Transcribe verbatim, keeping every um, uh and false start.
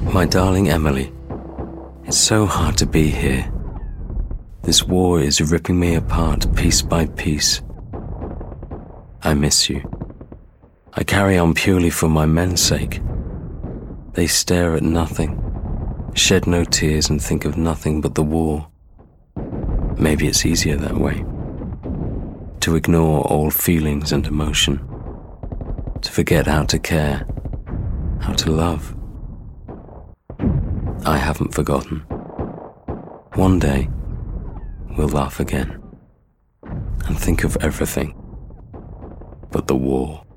My darling Emily, it's so hard to be here. This war is ripping me apart piece by piece. I miss you. I carry on purely for my men's sake. They stare at nothing, shed no tears and think of nothing but the war. Maybe it's easier that way. To ignore all feelings and emotion. To forget how to care, how to love. I haven't forgotten. One day, we'll laugh again and think of everything but the war.